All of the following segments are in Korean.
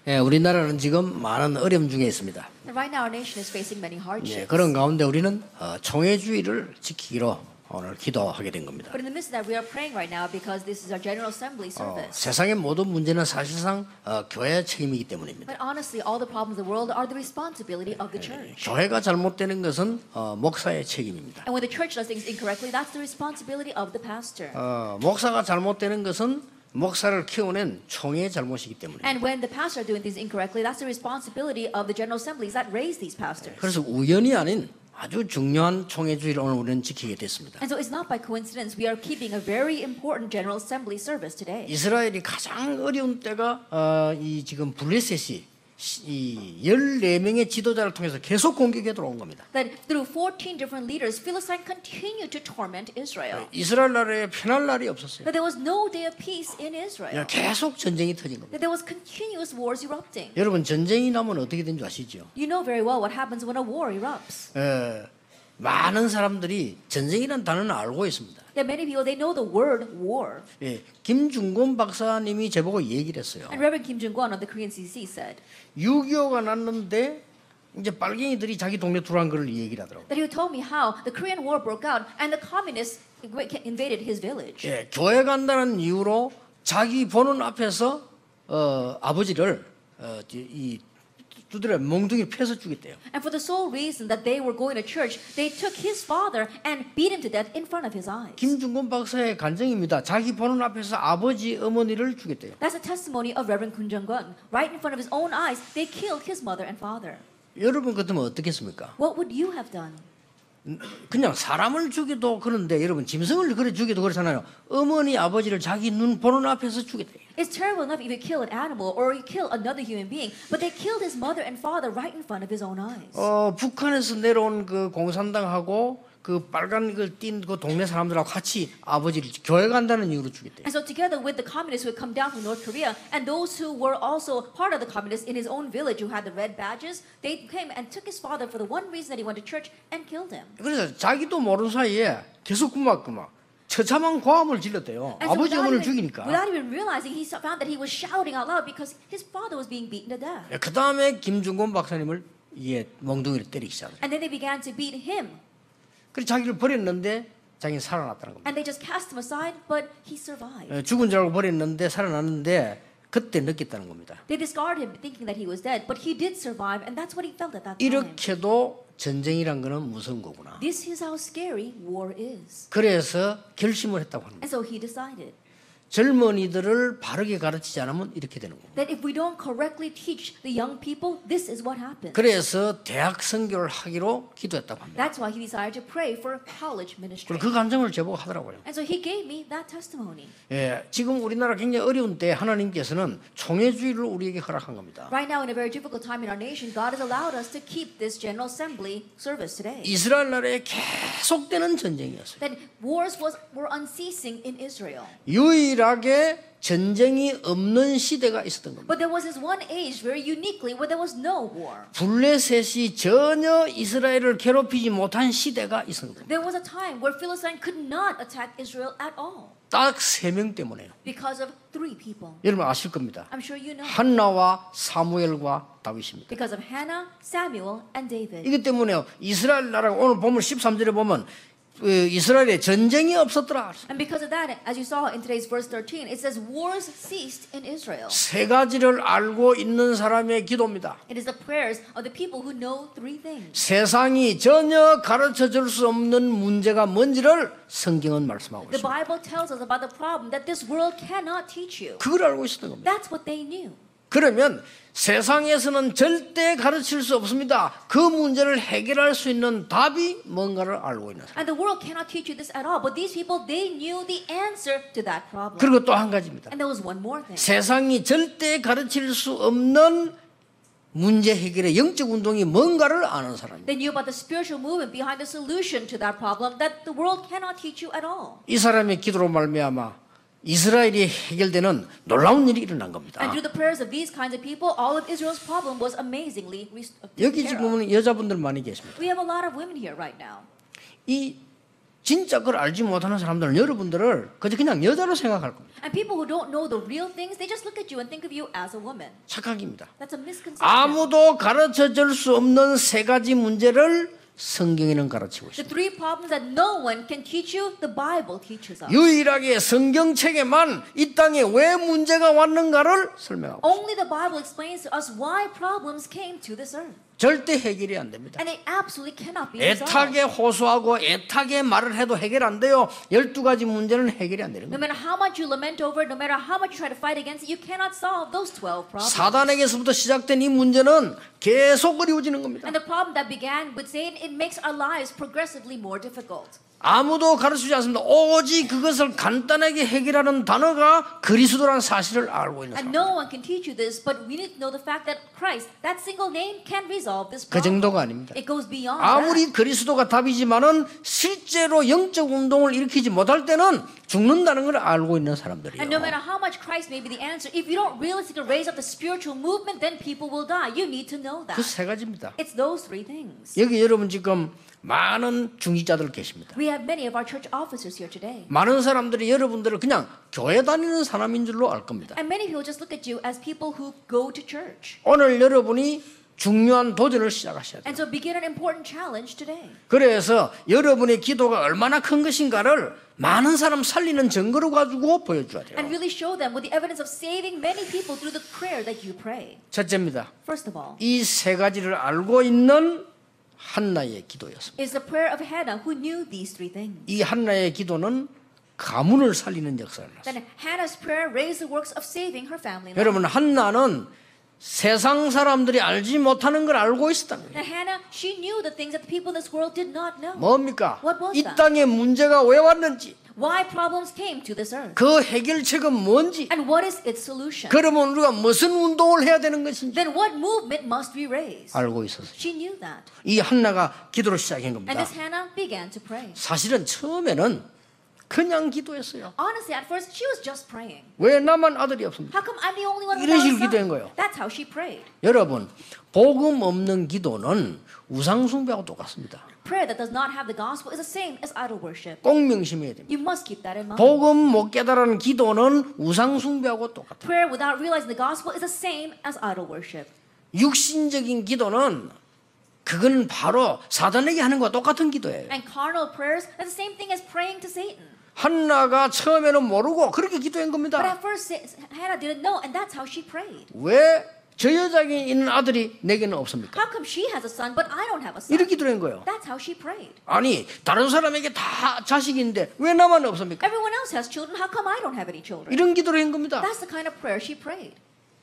예, 우리나라는 지금 많은 어려움 중에 있습니다. And right now our nation is facing many 예, hardships. 그런 가운데 우리는 총회주의를 지키기로 오늘 기도하게 된 겁니다. But in the midst of that, we are praying right now because this is our General Assembly service. 세상의 모든 문제는 사실상 교회의 책임이기 때문입니다. But honestly, all the problems of the world are the responsibility of the church. 교회가 잘못되는 것은 목사의 책임입니다. And when the church does things incorrectly, that's the responsibility of the pastor. 목사가 잘못되는 것은 목사를 키워낸 총회의 잘못이기 때문입니다. And when the pastor are doing things incorrectly, that's the responsibility of the General Assemblies that raise these pastors. 그래서 우연이 아닌 아주 중요한 총회주의를 오늘 우리는 지키게 됐습니다. And so it's not by coincidence we are keeping a very important General Assembly service today. 이스라엘이 가장 어려운 때가 이 지금 블레셋이 이 14명의 지도자를 통해서 계속 공격해 들어온 겁니다. That through 14 different leaders, Philistine continued to torment Israel. 이스라엘 나라에 편할 날이 없었어요. That there was no day of peace in Israel. 계속 전쟁이 터진 겁니다. That there was continuous wars erupting. 여러분 전쟁이 나면 어떻게 되는 줄 아시죠? You know very well what happens when a war erupts. 많은 사람들이 전쟁이라는 단어는 알고 있습니다. That many people they know the word war. 김중곤 박사님이 저보고 얘기를 했어요. And Reverend Kim Jung-kwon of the Korean CC said 6.25가 났는데 이제 빨갱이들이 자기 동네 들어간 걸 얘기를 하더라고요. that he told me how the Korean War broke out and the communists invaded his village. 교회 간다는 이유로 자기 보는 앞에서 아버지를 이 두드려 몽둥이 패서 죽였대요. And for the sole reason that they were going to church, they took his father and beat him to death in front of his eyes. 김중곤 박사의 간증입니다. 자기 보는 앞에서 아버지 어머니를 죽였대요. That's a testimony of Reverend Kim Jung-kwon. Right in front of his own eyes, they killed his mother and father. 여러분 같으면 어떻겠습니까? What would you have done? 그냥 사람을 죽여도 그런데 여러분 짐승을 그래 죽여도 그렇잖아요. 어머니 아버지를 자기 눈 보는 앞에서 죽였대요. It's terrible enough if you kill an animal or you kill another human being, but they killed his mother and father right in front of his own eyes. 북한에서 내려온 그 공산당하고 그 빨간 걸 띤 그 동네 사람들하고 같이 아버지를 교회 간다는 이유로 죽였대요. And so together with the communists who had come down from North Korea and those who were also part of the communists in his own village who had the red badges, they came and took his father for the one reason that he went to church and killed him. 그래서 자기도 모르는 사이에 계속 구막구막 처참한 고함을 질렀대요. 아버지 어머니를 죽이니까. Without even realizing, he found that he was shouting out loud because his father was being beaten to death. 그 다음에 김중곤 박사님을 멍둥이를 때리기 시작해요. And then they began to beat him. 그래서 자기를 버렸는데 자기는 살아났다는 겁니다. And they just cast him aside, but he survived. 죽은 줄 알고 버렸는데 살아났는데 그때 느꼈다는 겁니다. They discarded him thinking that he was dead, but he did survive, and that's what he felt at that time. 이렇게도 전쟁이란 거는 무서운 거구나. This is how scary war is. 그래서 결심을 했다고 합니다. And so he decided 젊은이들을 바르게 가르치지 않으면 이렇게 되는 겁니다. that if we don't correctly teach the young people, this is what happens. 그래서 대학 선교를 하기로 기도했다고 합니다. That's why he decided to pray for college ministry. 그 감정을 제보고 하더라고요. And so he gave me that testimony. 지금 우리나라 굉장히 어려운 때 하나님께서는 총회주의를 우리에게 허락한 겁니다. Right now, in a very difficult time in our nation, God has allowed us to keep this General Assembly service today. 이스라엘 나라에 계속되는 전쟁이었어요. That wars were unceasing in Israel. 유일하게 전쟁이 없는 시대가 있었던 겁니다. But there was this one age very uniquely where there was no war. 블레셋이 전혀 이스라엘을 괴롭히지 못한 시대가 있었던 겁니다. There was a time where Philistine could not attack Israel at all 딱 3명 때문에요. because of 3 people. 여러분 아실 겁니다. I'm sure you know. 한나와 사무엘과 다윗입니다. Because of Hannah, Samuel, and David. 이것 때문에요. 이스라엘 나라가 오늘 보면 13절에 보면 이스라엘에 전쟁이 없었더라. And because of that, as you saw in today's verse 13, it says wars ceased in Israel. 세 가지를 알고 있는 사람의 기도입니다. It is the prayers of the people who know 3 things. 세상이 전혀 가르쳐 줄 수 없는 문제가 뭔지를 성경은 말씀하고 The 있습니다. Bible tells us about the problem that this world cannot teach you. 그걸 알고 있었던 겁니다. That's what they knew. 그러면 세상에서는 절대 가르칠 수 없습니다. 그 문제를 해결할 수 있는 답이 뭔가를 알고 있는 사람. And the world cannot teach you this at all. But these people, they knew the answer to that problem. 그리고 또 한 가지입니다. And there was one more thing. 세상이 절대 가르칠 수 없는 문제 해결의 영적 운동이 뭔가를 아는 사람입니다. They knew about the spiritual movement behind the solution to that problem that the world cannot teach you at all. 이 사람의 기도로 말미암아 이스라엘이 해결되는 놀라운 일이 일어난 겁니다. And through the prayers of these kinds of people, all of Israel's problem was amazingly taken 여기 care of. 지금은 여자분들 많이 계십니다. We have a lot of women here right now. 이 진짜 그걸 알지 못하는 사람들은 여러분들을 그냥 여자로 생각할 겁니다. And people who don't know the real things, they just look at you and think of you as a woman. 착각입니다. That's a misconception. 아무도 가르쳐 줄 수 없는 세 가지 문제를 성경에는 가르치고 The 있습니다. three problems that no one can teach you, the Bible teaches us. 유일하게 성경책에만 이 땅에 왜 문제가 왔는가를 설명하고 Only the Bible explains to us why problems came to this earth. 절대 해결이 안 됩니다. And they absolutely cannot be resolved. 애타게 호소하고 애타게 말을 해도 해결 안 돼요. 12가지 문제는 해결이 안 되는 No 겁니다. matter how much you lament over it, no matter how much you try to fight against it, you cannot solve those 12 problems. 사단에게서부터 시작된 이 문제는 계속 어려워지는 겁니다. And the problem that began with Satan, it makes our lives progressively more difficult. 아무도 가르치지 않습니다. 오직 그것을 간단하게 해결하는 단어가 그리스도라는 사실을 알고 있는 And 사람. no one can teach you this, but we need to know the fact that Christ, that single name, can resolve this 그 problem. 정도가 아닙니다. It goes beyond 아무리 that. 그리스도가 답이지만은 실제로 영적 운동을 일으키지 못할 때는 죽는다는 걸 알고 있는 사람들이에요. And no matter how much Christ may be the answer, if you don't realistically raise up the spiritual movement, then people will die. You need to know 그 that. 세 가지입니다. It's those three things. 여기 여러분 지금 많은 중직자들 계십니다. We have many of our church officers here today. 많은 사람들이 여러분들을 그냥 교회 다니는 사람인 줄로 알 겁니다. And many people just look at you as people who go to church. 오늘 여러분이 중요한 도전을 시작하셔야 돼요. And so begin an important challenge today. 그래서 여러분의 기도가 얼마나 큰 것인가를 많은 사람 살리는 증거로 가지고 보여줘야 돼요. And really show them with the evidence of saving many people through the prayer that you pray. 첫째입니다. First of all, 이 세 가지를 알고 있는 한나의 기도였습니다. is the prayer of Hannah who knew these three things. 이 한나의 기도는 가문을 살리는 역사를 했어요. Then Hannah's prayer raised the works of saving her family. 여러분 한나는 세상 사람들이 알지 못하는 걸 알고 있었다는 거예요. Now Hannah, she knew the things that the people in this world did not know. 뭡니까? What was 이 that? 땅에 문제가 왜 왔는지, Why problems came to this earth. 그 해결책은 뭔지, And what is its solution. 그러면 우리가 무슨 운동을 해야 되는 것인지 Then what movement must we raise. 알고 있었어요. She knew that. 이 한나가 기도를 시작한 And 겁니다. this Hannah began to pray. 사실은 처음에는 그냥 기도했어요. Honestly, at first she was just praying. 왜 나만 아들이 없습니까? How come I'm the only one 이런 without a 식으로 기도한 son? 거예요. That's how she prayed. 여러분, 복음 없는 기도는 우상 숭배하고 똑같습니다. Prayer that does not have the gospel is the same as idol worship. 꼭 명심해야 됩니다. You must keep that in mind. 복음 못 깨달은 기도는 우상 숭배하고 똑같아요. Prayer without realizing the gospel is the same as idol worship. 육신적인 기도는 그건 바로 사단에게 하는 것과 똑같은 기도예요. And carnal prayers are the same thing as praying to Satan. 한나가 처음에는 모르고 그렇게 기도한 But 겁니다. at first Hannah didn't know, and that's how she prayed. 왜 저 여자에게 있는 아들이 내게는 없습니까? How come she has a son, but I don't have a son? 이렇게 기도한 거예요. That's how she prayed. 아니 다른 사람에게 다 자식인데 왜 나만 없습니까? Everyone else has children. How come I don't have any children? 이런 기도를 한 겁니다. That's the kind of prayer she prayed.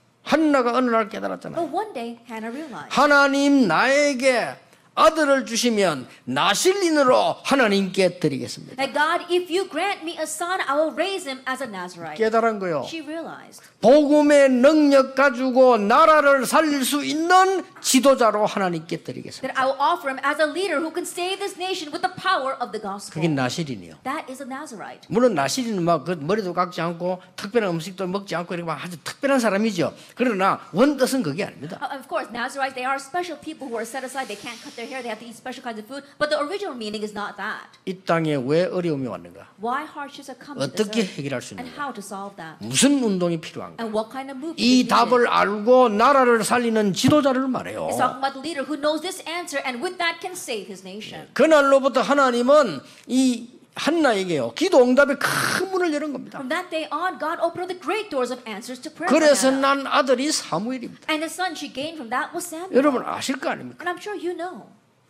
한나가 어느 날 깨달았잖아요. But one day, Hannah realized 하나님 나에게 아들을 주시면 나실린으로 하나님께 드리겠습니다. that God, if you grant me a son, I will raise him as a Nazarite. 깨달은 거요. She realized 복음의 능력 가지고 나라를 살릴 수 있는 지도자로 하나님께 드리겠습니다. that I will offer him as a leader who can save this nation with the power of the gospel. 그게 나실린이요. That is a Nazarite. 물론 나실린은 막 그 머리도 깎지 않고 특별한 음식도 먹지 않고 이렇게 막 아주 특별한 사람이죠. 그러나 원뜻은 그게 아닙니다. Of course, Nazarites, they are special people who are set aside. They can't cut their hair. They have to eat special kinds of food. But the original meaning is not that. 이 땅에 왜 어려움이 왔는가? Why hardships have come to this 어떻게 earth? 해결할 수 And 있는가? how to solve that? 무슨 운동이 필요한가? And what kind of movement 이 is needed? 답을 알고 나라를 살리는 지도자를 말해요. It's talking about the leader who knows this answer and with that can save his nation. 그날로부터 하나님은 이 한나에게요 기도 응답의 큰 문을 여는 겁니다. From that day on, God opened up the great doors of answers to prayer. 그래서 for Hannah. 난 아들이 사무엘입니다. And the son she gained from that was Samuel. 여러분 아실 거 아닙니까? And I'm sure you know.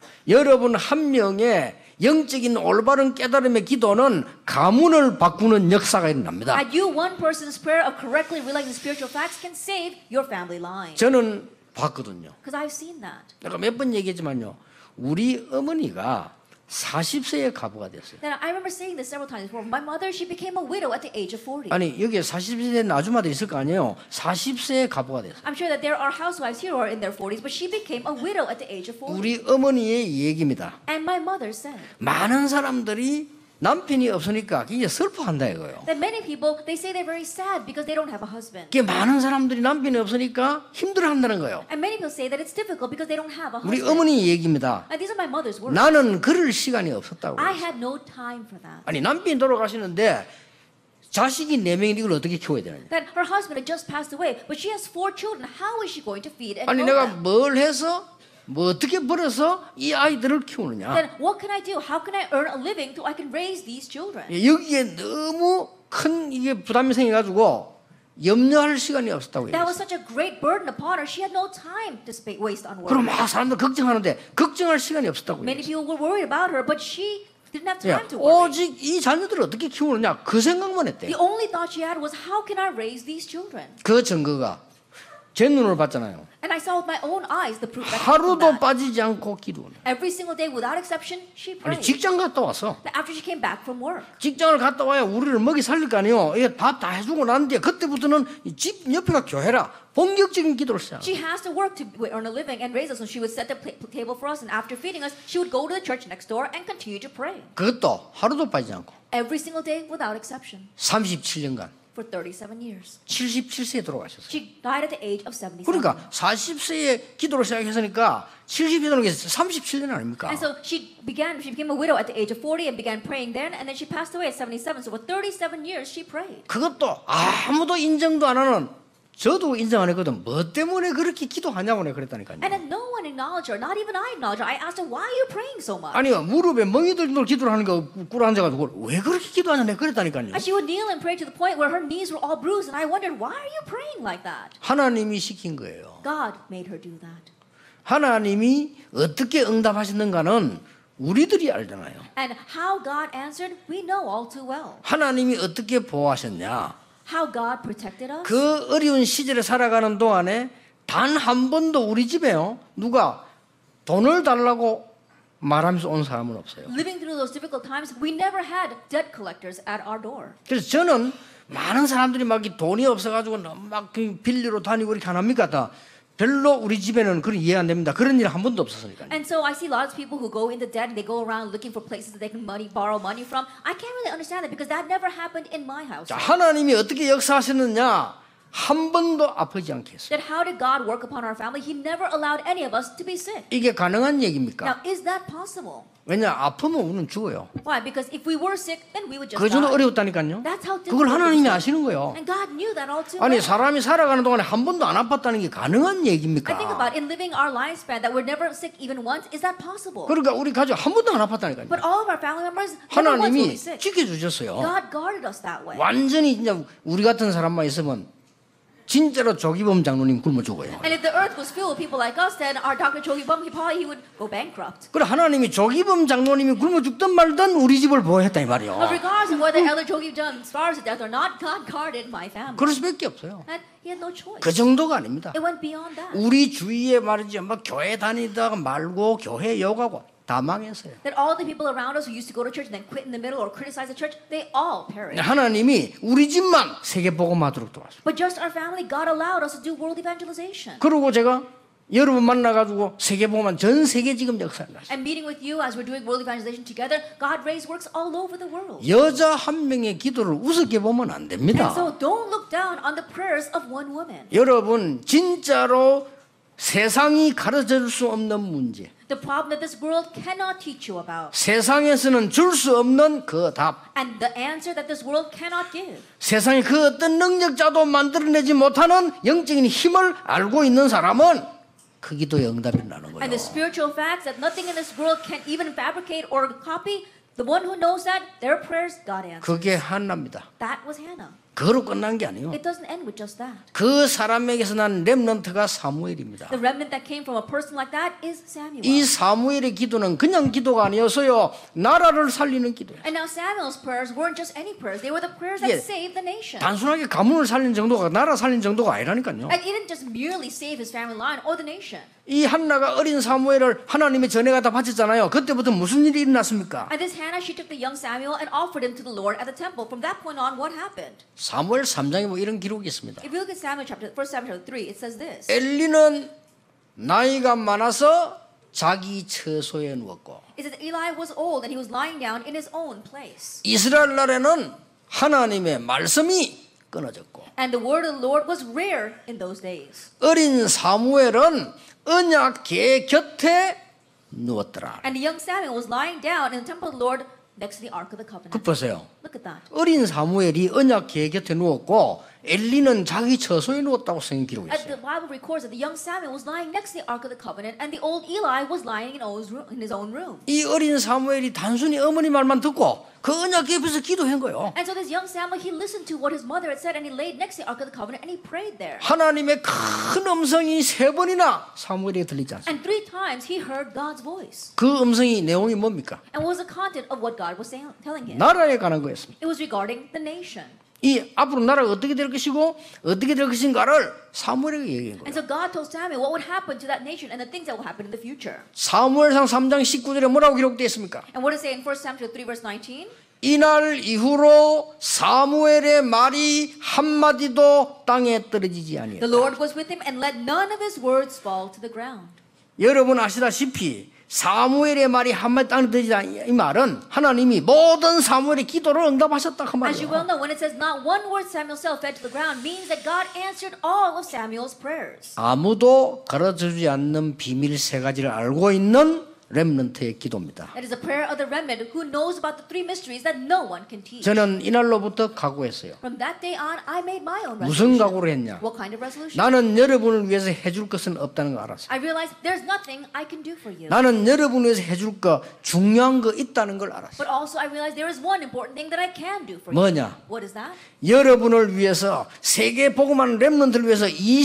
여러분 한 명의 영적인 올바른 깨달음의 기도는 가문을 바꾸는 역사가 일어납니다. At you, one person's prayer of correctly realizing spiritual facts can save your family line. 저는 봤거든요. Because I've seen that. 내가 몇 번 얘기했지만요. 우리 어머니가 40세에 가부가 됐어요. Then I remember saying this several times before. My mother, she became a widow at the age of 40. 아니 여기에 40세 된 아줌마들 있을 거 아니에요. 40세에 가부가 됐어요. I'm sure that there are housewives here who are in their 40s, but she became a widow at the age of 40. 우리 어머니의 얘기입니다. And my mother said, 많은 사람들이 남편이 없으니까 굉장히 슬퍼한다 이거예요. That many people, they say they're very sad because they don't have a husband. 이게 많은 사람들이 남편이 없으니까 힘들어한다는 거예요. And many people say that it's difficult because they don't have a 우리 husband. 어머니 얘기입니다. And these are my mother's words. 나는 그럴 시간이 없었다고. I had no time for that. 아니 남편이 돌아가시는데 자식이 4명인데 이걸 어떻게 키워야 되느냐. That her husband had just passed away, but she has 4 children. How is she going to feed and 아니 grow 내가 them? 뭘 해서 뭐 어떻게 벌어서 이 아이들을 키우느냐. Then what can I do? How can I earn a living so I can raise these children? 여기에 너무 큰 이게 부담이 생겨가지고 염려할 시간이 없었다고 That 얘기했어요. was such a great burden upon her. She had no time to waste on work. 그럼 막 사람들 걱정하는데 걱정할 시간이 없었다고 Many 얘기했어요. people were worried about her, but she didn't have 예, time to worry. 오직 이 자녀들을 어떻게 키우느냐 그 생각만 했대요. The only thought she had was, how can I raise these children? 그 증거가 제 눈으로 봤잖아요. And I saw with my own eyes the proof that came from 하루도 that. 빠지지 않고 기도하는. Every single day, without exception, she 아니 prayed. 직장 갔다 왔어. That after she came back from work, 직장을 갔다 와야 우리를 먹이 살릴 거 아니에요. 밥 다 해주고 난 뒤에 그때부터는 이 집 옆에가 교회라 본격적인 기도를 시작. she has to work to earn a living and raise us. So she would set the table for us, and after feeding us, she would go to the church next door and continue to pray. 그것도 하루도 빠지지 않고 Every single day, without exception, 37년간 for 37 years. 77세에 돌아가셨어요. She died at the age of 77. 그러니까 40세에 기도를 시작했으니까 70세 되는 게 37년 아닙니까? And so she became a widow at the age of 40 and began praying then, and then she passed away at 77. So for 37 years, she prayed. 그것도 아무도 인정도 안 하는 저도 인정 안 했거든. 뭐 때문에 그렇게 기도하냐고 내가 그랬다니까요. And then no one acknowledged her, not even I acknowledged her. I asked her, why are you praying so much? 아니 무릎에 멍이 들도록 기도를 하는 거 꿇어 앉아가지고 왜 그렇게 기도하냐 내가 그랬다니까요. And she would kneel and pray to the point where her knees were all bruised, and I wondered, why are you praying like that? 하나님이 시킨 거예요. God made her do that. 하나님이 어떻게 응답하셨는가는 우리들이 알잖아요. And how God answered, we know all too well. 하나님이 어떻게 보호하셨냐. How God protected us. 그 어려운 시절에 살아가는 동안에 단 한 번도 우리 집에요. 누가 돈을 달라고 말하면서 온 사람은 없어요. Living through those difficult times, we never had debt collectors at our door. 그래서 저는 많은 사람들이 막 돈이 없어가지고 막 빌리러 다니고 이렇게 안 합니까? 다 별로 우리 집에는 그런 이해 안 됩니다. 그런 일 한 번도 없었으니까요. And so I see lots of people who go into debt and they go around looking for places that they can borrow money from. I can't really understand that because that never happened in my house. 자, 하나님이 어떻게 역사하셨느냐? 한 번도 아프지 않게 했어요. That how did God work upon our family? He never allowed any of us to be sick. 이게 가능한 얘기입니까? Now, is that possible? 왜냐 아프면 우리는 죽어요. Why? Because if we were sick, then we would just 그 정도 die. 어려웠다니까요. That's how 그걸 difficult 하나님이 it was. 아시는 거예요. And God knew that all too 아니 well. 사람이 살아가는 동안에 한 번도 안 아팠다는 게 가능한 I think 얘기입니까? about in living our lifespan that we're never sick even once. Is that possible? 그러니까 우리 가족 한 번도 안 아팠다니까요. But all of our family members never once will 하나님이 be sick. 지켜주셨어요. God guarded us that way. 완전히 진짜 우리 같은 사람만 있으면 진짜로 조기범 장로님 굶어 죽어요. And if the earth was filled with people like us, then our Dr. Chogi Bum, he would go bankrupt. 그래 하나님이 조기범 장로님이 굶어 죽든 말든 우리 집을 보호했다 이 But 말이요. regardless of whether Elder Chogi Bum starves to death or not, God guarded my family. 그럴 수밖에 없어요. And he had no choice. 그 정도가 아닙니다. It went beyond that. 우리 주위에 말이지 막 교회 다니다가 말고 교회 욕하고 다 망했어요. That all the people around us who used to go to church and then quit in the middle or criticize the church, they all perished. 하나님이 우리 집만 세계 복음하도록 도왔어요. But just our family, God allowed us to do world evangelization. 그리고 제가 여러분 만나가지고 세계 복음한 전 세계 지금 역사를 났어요. And meeting with you as we're doing world evangelization together, God raised works all over the world. 여자 한 명의 기도를 우습게 보면 안 됩니다. And so don't look down on the prayers of one woman. 여러분 진짜로 세상이 가르쳐줄 수 없는 문제, The problem that this world cannot teach you about. 세상에서는 줄 수 없는 그 답, And the answer that this world cannot give. 세상에 그 어떤 능력자도 만들어내지 못하는 영적인 힘을 알고 있는 사람은 그 기도의 응답이 나는 거예요. And the spiritual facts that nothing in this world can even fabricate or copy, the one who knows that, their prayers, God answers. 그게 한나입니다. That was Hannah. 그거로 끝난 게 아니에요. It doesn't end with just that. 그 사람에게서 난 렘넌트가 사무엘입니다. The remnant that came from a person like that is Samuel. 이 사무엘의 기도는 그냥 기도가 아니었어요. 나라를 살리는 기도예요. And now Samuel's prayers weren't just any prayers. They were the prayers that 예. saved the nation. 단순하게 가문을 살린 정도가 나라 살린 정도가 아니라니까요. And it didn't just merely save his family line or the nation. 이 한나가 어린 사무엘을 하나님의 전에 갖다 바쳤잖아요. 그때부터 무슨 일이 일어났습니까? And this Hannah, she took the young Samuel and offered him to the Lord at the temple. From that point on, what happened? 사무엘 3장에 뭐 이런 기록이 있습니다. If you look at 1 Samuel chapter 3, it says this. 엘리는 나이가 많아서 자기 처소에 누웠고 It says Eli was old and he was lying down in his own place. 이스라엘 나라에는 하나님의 말씀이 끊어졌고 And the word of the Lord was rare in those days. 어린 사무엘은 언약궤 곁에 누웠더라. And the young Samuel was lying down in the temple of the Lord next to the Ark of the 그 Covenant. 보세요. Look at that. 어린 사무엘이 언약궤 곁에 누웠고 엘리는 자기 처소에 누웠다고 성경 기록이 The 있어요. Bible records that the young Samuel was lying next to the Ark of the Covenant and the old Eli was lying in his own room. 이 어린 사무엘이 단순히 어머니 말만 듣고 그 언약궤 옆에서 기도한 거예요. And so this young Samuel, he listened to what his mother had said and he laid next to the Ark of the Covenant and he prayed there. 하나님의 큰 음성이 3번이나 사무엘에게 들리지 않습니까? And 3 times he heard God's voice. 그 음성이 내용이 뭡니까? And what was the content of what God was telling him? 나라에 관한 거였습니다. It was regarding the nation. 이 앞으로 나라가 어떻게 될 것이고 어떻게 될 것인가를 사무엘에게 얘기한 And 거예요. so God told Samuel what would happen to that nation and the things that will happen in the future. 사무엘상 3장 19절에 뭐라고 기록되어 있습니까? And what does it say in 1 Samuel 3 verse 19? 이날 이후로 사무엘의 말이 한마디도 땅에 떨어지지 아니했다. The Lord was with him and let none of his words fall to the ground. 여러분 아시다시피 사무엘의 말이 한마디 땅에 떨어지지 않 이 말은 하나님이 모든 사무엘의 기도를 응답하셨다 그 As you well 말이에요. know, when it says not one word Samuel fell to the ground means that God answered all of Samuel's prayers. 아무도 가르쳐주지 않는 비밀 3가지를 알고 있는 렘넌트의 기도입니다. That is a prayer of the remnant who knows about the 3 mysteries that no one can teach. 저는 이날로부터 각오했어요. From that day on, I made my own 무슨 resolution. 각오를 했냐? What kind of resolution? 나는 여러분을 위해서 해줄 것은 없다는 거 알았어요. I realized there's nothing I can do for you. 나는 여러분을 위해서 해줄 거 중요한 거 있다는 걸 알았어요. But also I realized there is one important thing that I can do for 뭐냐? you. What is that? 여러분을 위해서 세계 복음하는 렘넌트를 위해서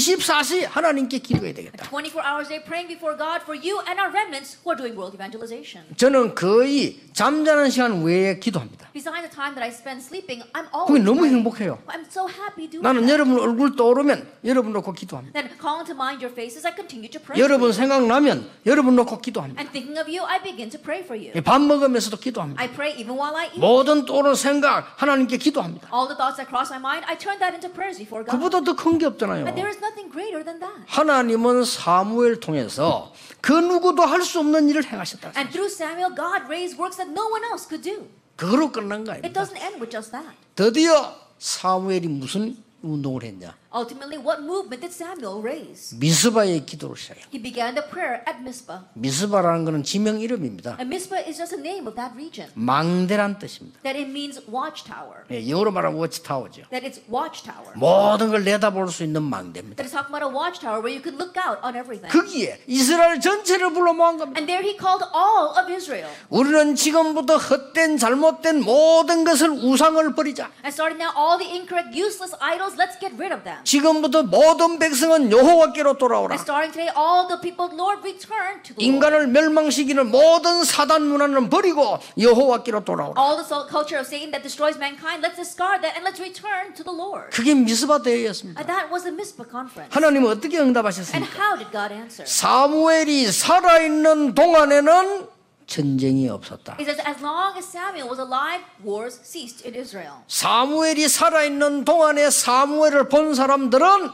24시 하나님께 기도해야 되겠다. 24 hours a day praying before God for you and our remnants who are doing world evangelization. 저는 거의 잠자는 시간 외에 기도합니다. Besides the time that I spend sleeping, I'm 그게 always 너무 praying. 행복해요. I'm so happy doing 나는 that. 여러분 얼굴 떠오르면 여러분 놓고 기도합니다. Then calling to mind your faces, I continue to pray for 여러분 you. 생각나면 여러분 놓고 기도합니다. And thinking of you, I begin to pray for you. 밥 먹으면서도 기도합니다. I pray even while I eat. 모든 떠오르는 생각 하나님께 기도합니다. All the thoughts that cross my mind, I turn that into prayers before God. 그보다 더 큰 게 없잖아요. And there is nothing greater than that. 하나님은 사무엘 통해서 그 누구도 할 수 없는 일을 행하셨다. And through Samuel, God raised works that no one else could do. 그거로 끝난 거 It 아닙니다. doesn't end with just that. 드디어 사무엘이 무슨 운동을 했냐? Ultimately, what movement did Samuel raise? 미스바의 기도를 시작해요. He began the prayer at Mizpah. 미스바라는 것은 지명 이름입니다. And Mizpah is just a name of that region. 망대란 뜻입니다. That it means watchtower. 예, 영어로 말하면 워치타워죠. That it's watchtower. 모든 걸 내다볼 수 있는 망대입니다. That is talking about a watchtower where you could look out on everything. 거기에 이스라엘 전체를 불러 모은 겁니다. And there he called all of Israel. 우리는 지금부터 헛된 잘못된 모든 것을 우상을 버리자. And starting now, all the incorrect, useless idols, let's get rid of them. 지금부터 모든 백성은 여호와께로 돌아오라. And starting today, all the people, Lord, return to the Lord. 인간을 멸망시키는 모든 사단 문화는 버리고 여호와께로 돌아오라. All the culture of Satan that destroys mankind, let's discard that and let's return to the Lord. 그게 미스바 대회였습니다. And that was the Mizpah conference. 하나님은 어떻게 And 응답하셨습니까? how did God answer? 사무엘이 살아있는 동안에는 전쟁이 없었다. He says, as long as Samuel was alive, wars ceased in Israel. 사무엘이 살아있는 동안에 사무엘을 본 사람들은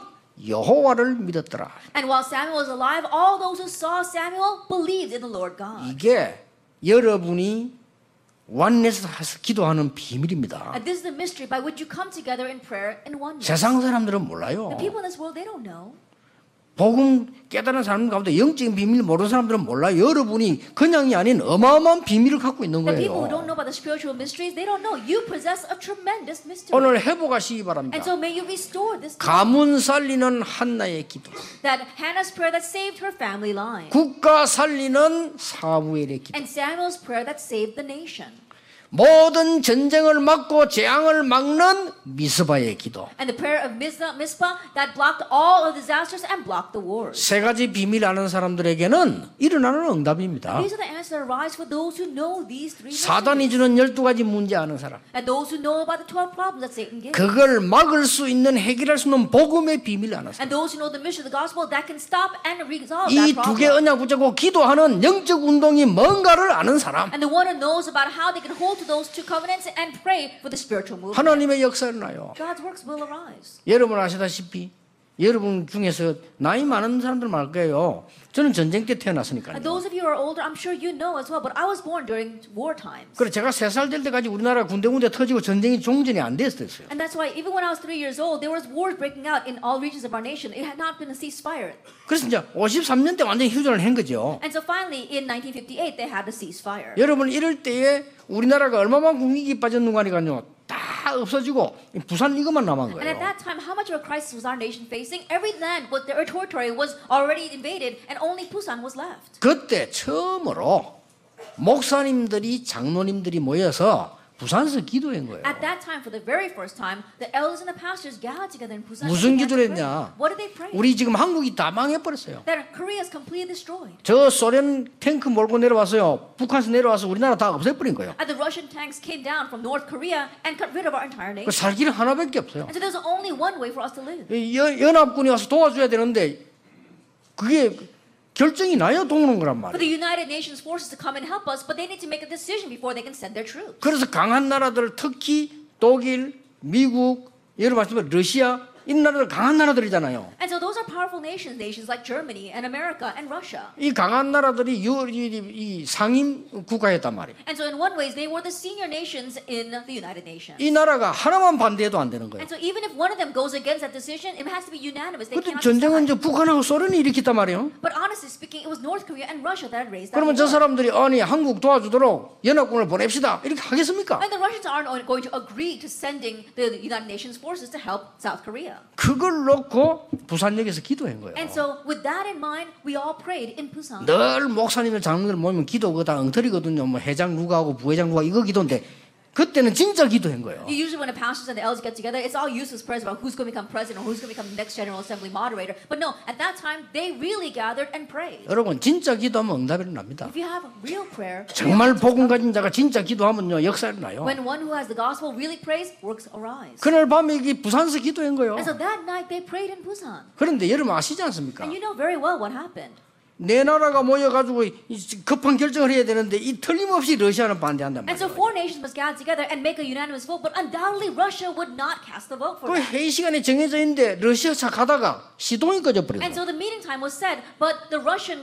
여호와를 믿었더라. And while Samuel was alive, all those who saw Samuel believed in the Lord God. 이게 여러분이 원내에서 기도하는 비밀입니다. And this is the mystery by which you come together in prayer in oneness. 세상 사람들은 몰라요. The people in this world, they don't know. 복음 깨달은 사람 가운데 영적인 비밀 모르는 사람들은 몰라요. 여러분이 그냥이 아닌 어마어마한 비밀을 갖고 있는 The people who don't 거예요. know about the spiritual mysteries, they don't know. You possess a tremendous mystery. 오늘 회복하시기 바랍니다. And so may you restore this. 가문 살리는 한나의 기도, That Hannah's prayer that saved her family line. 국가 살리는 사무엘의 기도, And Samuel's prayer that saved the nation. 모든 전쟁을 막고 재앙을 막는 미스바의 기도. And the prayer of Mizpah that blocked all of disasters and blocked the wars. 3가지 비밀 아는 사람들에게는 일어나는 응답입니다. These are the answers that arise for those who know these 3 사단이 mysteries. 주는 12가지 문제 아는 사람, And those who know about the 12 problems that Satan gives. 그걸 막을 수 있는 해결할 수 있는 복음의 비밀 아는 사람. And those who know the mystery of the gospel that can stop and resolve 이 that 두 개 problem. 언약 붙잡고 기도하는 영적 운동이 뭔가를 아는 사람, And the one who knows about how they can hold to those 2 covenants and pray for the spiritual movement. 하나님의 역사를 나요. God's works will arise. 여러분 아시다시피 여러분 중에서 나이 많은 사람들 말 거예요. 저는 전쟁 때 태어났으니까요. And those of you who are older, I'm sure you know as well, but I was born during war times. 그래서 제가 3살 될 때까지 우리나라 군데군데 터지고 전쟁이 종전이 안 됐었어요. And that's why even when I was 3 years old, there was wars breaking out in all regions of our nation. It had not been a ceasefire. 그래서 이제 53년 때 완전히 휴전을 한 거죠. And so finally, in 1958, they had a ceasefire. 여러분 이럴 때에 우리나라가 얼마만큼 위기 빠졌는가니까요. 다 없어지고 부산 이것만 남은 And at 거예요. that time, how much of a crisis was our nation facing? Every land, what their territory was already invaded, and only Busan was left. 그때 처음으로 목사님들이 장로님들이 모여서 부산에서 기도한 거예요. At that time, for the very first time, the elders and the pastors gathered together in Busan. 무슨 and began to 기도를 pray. 했냐? What did they pray? 우리 지금 한국이 다 망해버렸어요. That Korea is completely destroyed. 저 소련 탱크 몰고 내려와서요. 북한에서 내려와서 우리나라 다 없애버린 거예요. And the Russian tanks came down from North Korea and got rid of our entire 그 nation. 살 길은 하나밖에 없어요. And so there's only one way for us to live. 연합군이 와서 도와줘야 되는데 그게 결정이 나야 도우는 거란 For 말이에요. the United Nations forces to come and help us, but they need to make a decision before they can send their troops. 그래서 강한 나라들 특히 독일, 미국, 여러분 말씀대로 러시아 이런 나라들 강한 나라들이잖아요. And so those are powerful nations, nations like Germany and America and Russia. 이 강한 나라들이 이 상임 국가였단 말이에요. And so in one ways, they were the senior nations in the United Nations. 이 나라가 하나만 반대해도 안 되는 거예요. And so even if one of them goes against that decision, it has to be unanimous. They 근데 cannot 전쟁은 decide. 이제 북한하고 소련이 일으켰단 말이에요. But honestly speaking, it was North Korea and Russia that had raised that 그러면 저 war. 사람들이 아니 한국 도와주도록 연합군을 보냅시다 이렇게 하겠습니까? And the Russians aren't going to agree to sending the United Nations forces to help South Korea. 그걸 놓고 부산역에서 기도한 거예요. And so with that in mind, we all prayed in Busan. 늘 목사님들 장로들 모이면 기도가 다 엉터리거든요. 뭐 회장 누가 하고 부회장 누가 이거 기도인데 그때는 진짜 기도한 거예요. Usually when the pastors and the elders get together, it's all useless prayers about who's going to become president or who's going to become the next General Assembly moderator. But no, at that time, they really gathered and prayed. 여러분 진짜 기도하면 응답이 납니다. If you have real prayer, 정말 복음 가진 자가 진짜 기도하면요 역사가 나요. when one who has the gospel really prays, works arise. 그날 밤에 이게 부산에서 기도한 거예요. And so that night they prayed in Busan. 그런데 여러분 아시지 않습니까? And you know very well what happened. 내 나라가 모여가지고 급한 결정을 해야 되는데 이 틀림없이 러시아는 반대한단 And so 말이에요. four nations must gather together and make a unanimous vote, but undoubtedly Russia would not cast the vote for 그 that. 회의 시간이 정해져 있는데 러시아 차 가다가 시동이 꺼져버렸어요. And so the meeting time was set, but the Russian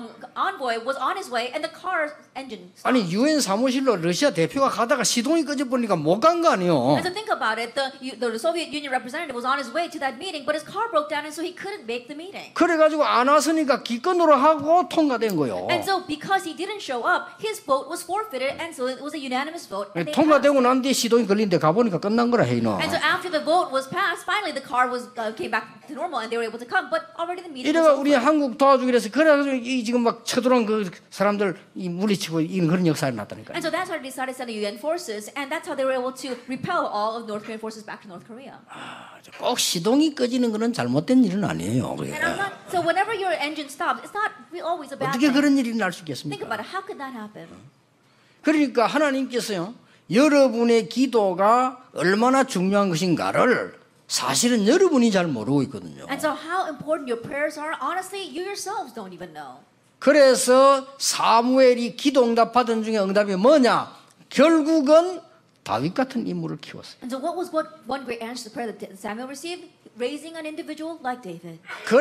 envoy was on his way and the car's engine stopped. 아니 유엔 사무실로 러시아 대표가 가다가 시동이 꺼져버리니까 못 간 거 아니에요. And so think about it, the Soviet Union representative was on his way to that meeting, but his car broke down and so he couldn't make the meeting. 그래가지고 안 왔으니까 기권으로 하고 통과된 거예요. And so because he didn't show up, his vote was forfeited, and so it was a unanimous vote. And they passed. 통과되고 난 뒤에 시동이 걸리는데 가보니까 끝난 거라 회의는. And so after the vote was passed, finally the car was came back to normal and they were able to come, but already the meeting was 이래가 우리 over. 한국 도와주기로 해서 그래가지고 이 지금 막 쳐들어온 그 사람들 이 물리치고 이런 그런 역사가 났다니까요. And so that's how they decided to send the UN forces, and that's how they were able to repel all of North Korean forces back to North Korea. 꼭 시동이 꺼지는 거는 잘못된 일은 아니에요. 그게. And I'm not, so whenever your engine stops, it's not always a bad 어떻게 thing. 그런 일이 날 수 Think 있겠습니까? about it. How could that happen? 그러니까 하나님께서요 여러분의 기도가 얼마나 중요한 것인가를 사실은 여러분이 잘 모르고 있거든요. And so how important your prayers are, honestly, you yourselves don't even know. 그래서 사무엘이 기도 응답 받은 중에 응답이 뭐냐? 결국은 다윗 같은 인물을 키웠어요. And so what was one great answer to the prayer that Samuel received? Raising an individual like David.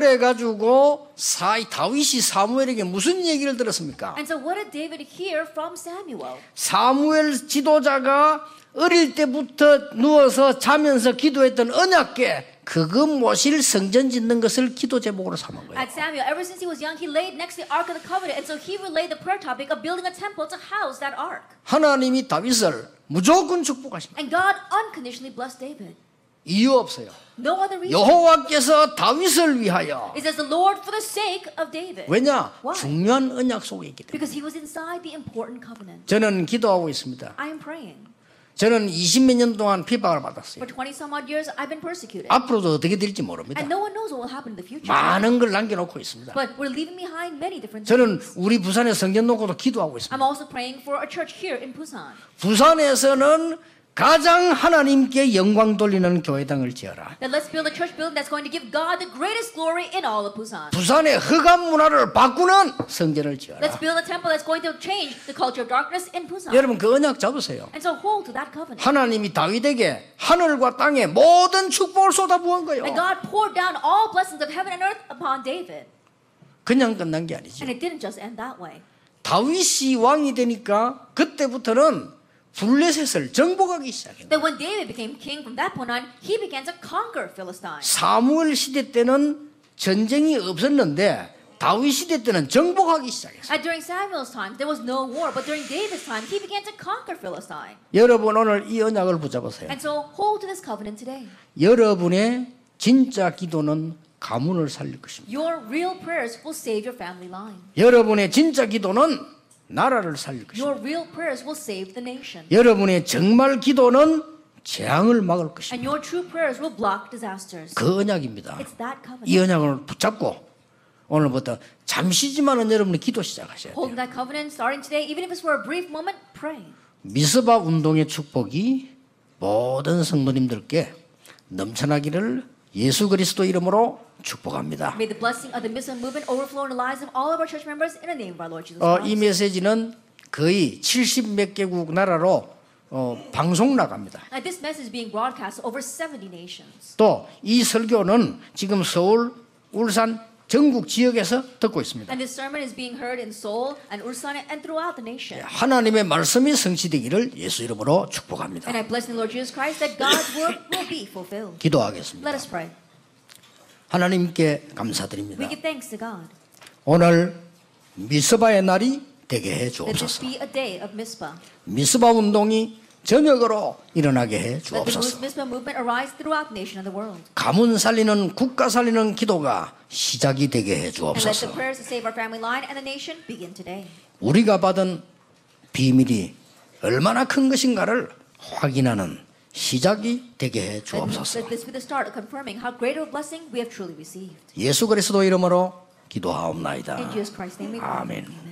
그래가지고 다윗이 사무엘에게 무슨 얘기를 들었습니까? And so what did David hear from Samuel? 사무엘 지도자가 어릴 때부터 누워서 자면서 기도했던 언약궤 그거 모실 성전 짓는 것을 기도 제목으로 삼은 거예요. At Samuel, ever since he was young, he laid next to the Ark of the Covenant, and so he relayed the prayer topic of building a temple to house that Ark. 하나님이 다윗을 무조건 축복하십니다. And God unconditionally blessed David. 이유 없어요. No other reason. 여호와께서 다윗을 위하여. It says the Lord for the sake of David. 왜냐? Why? 중요한 언약 속에 있기 때문에. Because he was inside the important covenant. 저는 기도하고 있습니다. I am praying. 저는 20몇 년 동안 핍박을 받았어요. For 20 some odd years, I've been persecuted. 앞으로도 어떻게 될지 모릅니다. And no one knows what will happen in the future. 많은 걸 남겨놓고 있습니다. But we're leaving behind many different 저는 things. 우리 부산에 성전 놓고도 기도하고 있습니다. I'm also praying for a church here in Busan. 부산에서는 가장 하나님께 영광 돌리는 교회당을 지어라. Then let's build a church building that's going to give God the greatest glory in all of Busan. 부산의 흑암 문화를 바꾸는 성전을 지어라. Let's build a temple that's going to change the culture of darkness in Busan. 여러분 그 언약 잡으세요. And so hold to that covenant. 하나님이 다윗에게 하늘과 땅에 모든 축복을 쏟아부은 거예요. And God poured down all blessings of heaven and earth upon David. 그냥 끝난 게 아니죠. And it didn't just end that way. 다윗이 왕이 되니까 그때부터는 블레셋을 정복하기 시작했어요. That when David became king from that point on, he began to conquer Philistine. 사무엘 시대 때는 전쟁이 없었는데 다윗 시대 때는 정복하기 시작했어요. And during Samuel's time, there was no war, but during David's time, he began to conquer Philistine. 여러분 오늘 이 언약을 붙잡으세요. And so hold to this covenant today. 여러분의 진짜 기도는 가문을 살릴 것입니다. Your real prayers will save your family line. 여러분의 진짜 기도는 나라를 살릴 것입니다. Your real prayers will save the nation. 여러분의 정말 기도는 재앙을 막을 And 것입니다. your true prayers will block disasters. 그 언약입니다. It's that 이 covenant. 언약을 붙잡고 오늘부터 잠시지만은 여러분이 기도 시작하셔야 돼요. Holding that covenant, starting today, even if it's for a brief moment, pray. 미스바 운동의 축복이 모든 성도님들께 넘쳐나기를 예수 그리스도 이름으로 축복합니다. May the blessing of the Mission movement overflow in the lives of all of our church members in the name of our Lord Jesus 이 Christ. 메시지는 거의 70몇 개국 나라로 방송 나갑니다. And this message is being broadcast to over 70 nations. 또 이 설교는 지금 서울, 울산, 전국 지역에서 듣고 있습니다. And this sermon is being heard in Seoul and Ulsan and throughout the nation. 하나님의 말씀이 성취되기를 예수 이름으로 축복합니다. And I bless in the Lord Jesus Christ that God's word will be fulfilled. 기도하겠습니다. Let us pray. 하나님께 We 감사드립니다. give thanks to God 오늘 미스바의 날이 되게 해 that this 주옵소서. be a day of Mizpah. 미스바 운동이 전역으로 일어나게 해 Let the 주옵소서. Mizpah movement arise throughout the nation and the world. 가문 살리는 국가 살리는 기도가 시작이 되게 해 And let the 주옵소서. prayers to save our family line and the nation begin today. 우리가 받은 비밀이 얼마나 큰 것인가를 확인하는 시작이 되게 해 Let 주옵소서. this be the start of confirming how great a blessing we have truly received. 예수 그리스도 이름으로 기도하옵나이다. In Jesus Christ's name we pray. 아멘. Amen.